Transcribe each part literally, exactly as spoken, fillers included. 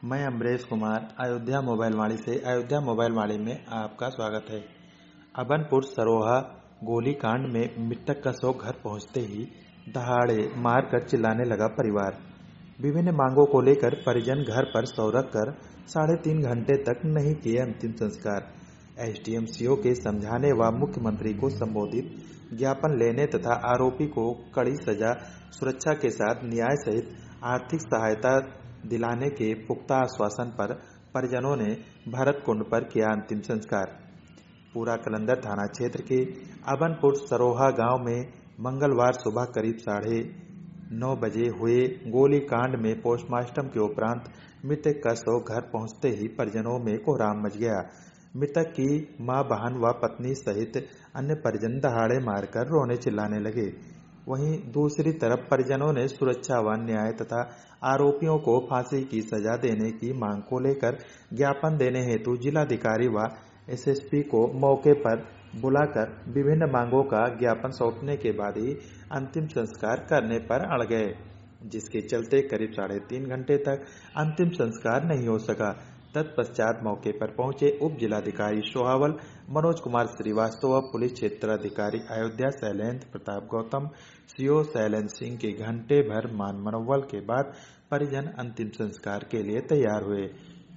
मैं अमरेश कुमार अयोध्या मोबाइल वाणी से अयोध्या मोबाइल वाणी में आपका स्वागत है। अबनपुर सरोहा गोलीकांड में मृतक का शव घर पहुंचते ही दहाड़े मारकर चिल्लाने लगा परिवार। विभिन्न मांगों को लेकर परिजन घर पर शव रखकर साढ़े तीन घंटे तक नहीं किए अंतिम संस्कार। एसडीएम सीओ के समझाने व मुख्यमंत्री को संबोधित ज्ञापन लेने तथा आरोपी को कड़ी सजा, सुरक्षा के साथ न्याय सहित आर्थिक सहायता दिलाने के पुख्ता आश्वासन पर परिजनों ने भरत कुंड पर किया अंतिम संस्कार। पूरा कलंदर थाना क्षेत्र के अबनपुर सरोहा गांव में मंगलवार सुबह करीब साढ़े नौ बजे हुए गोलीकांड में पोस्टमार्टम के उपरांत मृतक का शव घर पहुंचते ही परिजनों में कोहराम मच गया। मृतक की मां, बहन व पत्नी सहित अन्य परिजन दहाड़े मारकर रोने चिल्लाने लगे। वहीं दूसरी तरफ परिजनों ने सुरक्षा व न्याय तथा आरोपियों को फांसी की सजा देने की मांग को लेकर ज्ञापन देने हेतु जिलाधिकारी व एसएसपी को मौके पर बुलाकर विभिन्न मांगों का ज्ञापन सौंपने के बाद ही अंतिम संस्कार करने पर अड़ गए, जिसके चलते करीब साढ़े तीन घंटे तक अंतिम संस्कार नहीं हो सका। तत्पश्चात मौके पर पहुंचे उप जिलाधिकारी सोहावल मनोज कुमार श्रीवास्तव व पुलिस क्षेत्राधिकारी अयोध्या शैलेंद्र प्रताप गौतम, सीओ शैलेंद्र सिंह के घंटे भर मान मनोबल के बाद परिजन अंतिम संस्कार के लिए तैयार हुए।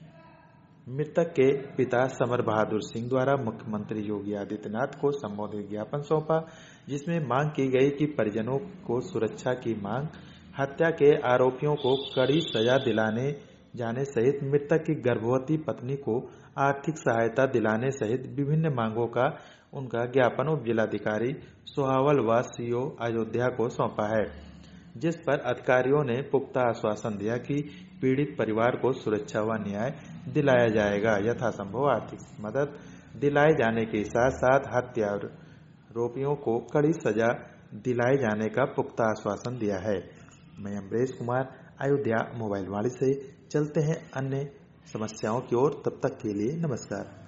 मृतक के पिता समर बहादुर सिंह द्वारा मुख्यमंत्री योगी आदित्यनाथ को संबोधित ज्ञापन सौंपा, जिसमें मांग की गई कि परिजनों को सुरक्षा की मांग, हत्या के आरोपियों को कड़ी सजा दिलाने जाने सहित मृतक की गर्भवती पत्नी को आर्थिक सहायता दिलाने सहित विभिन्न मांगों का उनका ज्ञापन उप जिलाधिकारी सोहावल व सीओ अयोध्या को सौंपा है, जिस पर अधिकारियों ने पुख्ता आश्वासन दिया कि पीड़ित परिवार को सुरक्षा व न्याय दिलाया जाएगा। यथासंभव आर्थिक मदद दिलाए जाने के साथ साथ हत्या आरोपियों को कड़ी सजा दिलाए जाने का पुख्ता आश्वासन दिया है। मैं अमरेश कुमार अयोध्या मोबाइल वाणी से चलते हैं अन्य समस्याओं की ओर। तब तक के लिए नमस्कार।